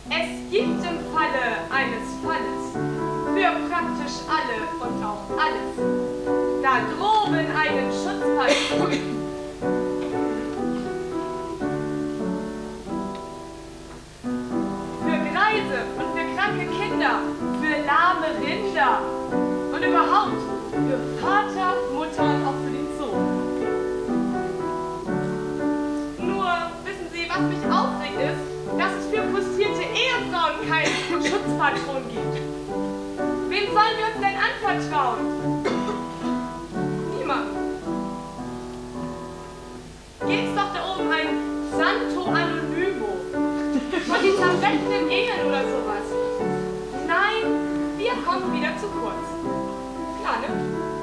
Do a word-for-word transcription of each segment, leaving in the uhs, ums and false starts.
Es gibt im Falle eines Falles für praktisch alle und auch alles da droben einen Schutzpatron. Für Greise und für kranke Kinder, für lahme Rinder und überhaupt für Vater, Mutter und auch für den Sohn. Nur, wissen Sie, was mich aufregt ist, dass es für frustrierte Ehefrauen keinen Schutzpatron gibt. Wem sollen wir uns denn anvertrauen? Niemand. Gibt's doch da oben ein Santo Anonymo und die Tabletten in Ehen oder sowas. Nein, wir kommen wieder zu kurz. Klar, ne?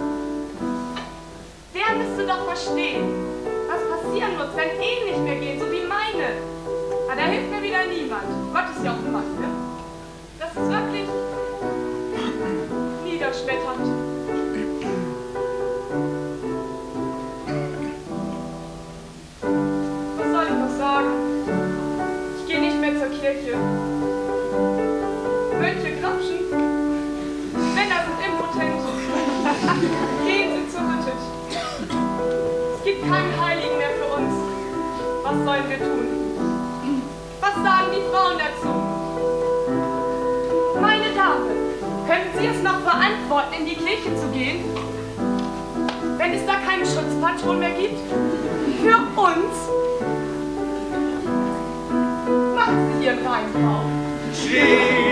Der müsste doch verstehen, was passieren muss, wenn Ehen nicht mehr gehen, so wie meine. Aber da hilft mir wieder niemand. Gott ist ja auch ein Mann, ne? Das ist wirklich niederschmetternd. Was soll ich noch sagen? Ich gehe nicht mehr zur Kirche. Mönche grapschen. Männer sind impotent. Gehen Sie zur Hütte. Es gibt keinen Heiligen mehr für uns. Was sollen wir tun? Was sagen die Frauen dazu? Meine Dame, können Sie es noch verantworten, in die Kirche zu gehen, wenn es da keinen Schutzpatron mehr gibt? Für uns? Machen Sie Ihren Wein drauf.